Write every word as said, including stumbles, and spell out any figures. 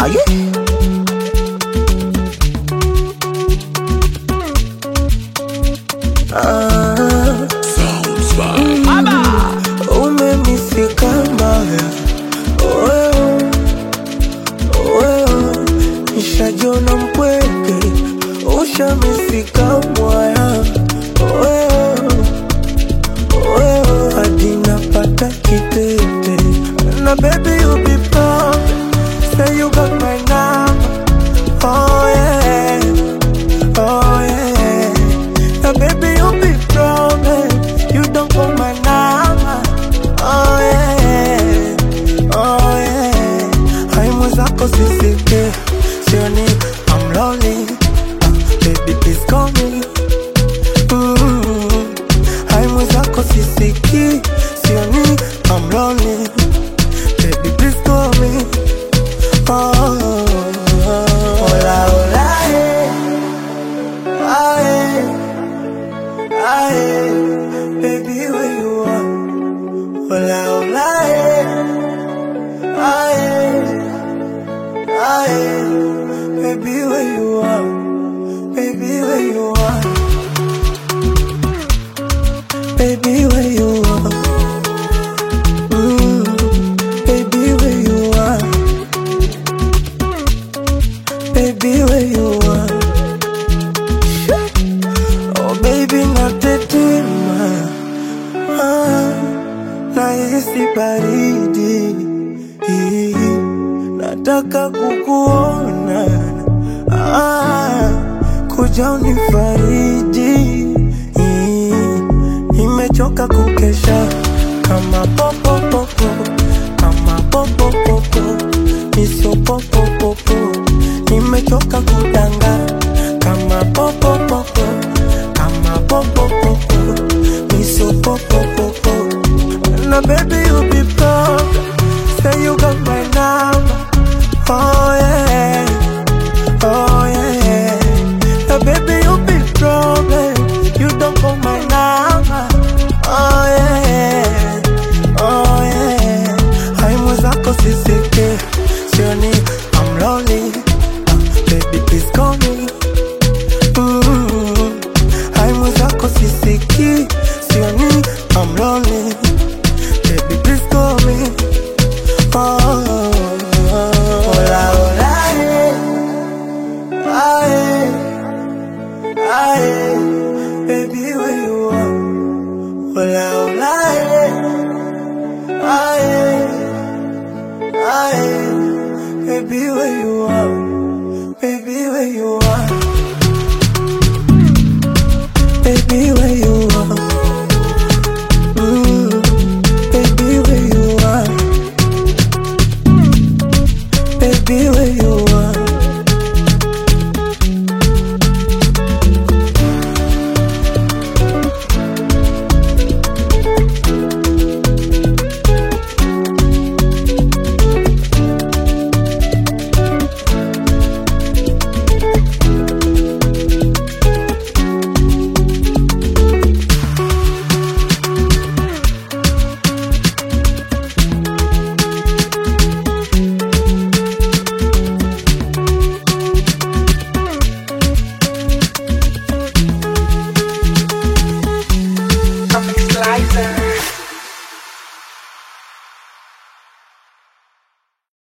Aye. Ah, Sounds by Baba. umenifika mbaya wewe, wewe nishajona mpweke, ushamifika mwaya wewe, wewe hadi napata kitete. Na baby you be proud, say you got my number. Oh yeah, oh yeah. Now baby you be proud, man. You don't call my number. Oh yeah, oh yeah. Hai mwenzako sisike, sioni I'm lonely. Uh, baby please call me. Mm. Hai mwenzako sisiki, sioni I'm lonely. Baby please call me. Oh, hola hola eh, ah eh, ah eh. Baby where you are? Hola hola eh, ah eh, ah eh. Baby where you are? Baby where you are? Baby where you are? Mm, baby where you are? Baby where you are? Oh baby natetema, ah, nahisi baridi, nataka kukuona, ah, kuja unifariji, nimechoka kukesha kama popo popo, kama popo popo, miso popo popo, nimechoka kudanga kama popo popo, kama popo popo, miso popo popo. Now baby you be proud, say you got my number. Oh yeah, oh yeah. Now baby you be proud, man. You don't call my number. Oh yeah, oh yeah. Hai mwenzako sisike, sioni I'm lonely. Uh, baby please call me. Mm. Hai mwenzako sisiki, sioni I'm lonely. Baby please call me. Oh, hola hola eh, ah eh, ah eh. Baby where you are? Hola hola eh, ah eh, ah eh. Baby where you are? Baby where you are? Baby where you are? Mm, baby where you are? Baby where you are?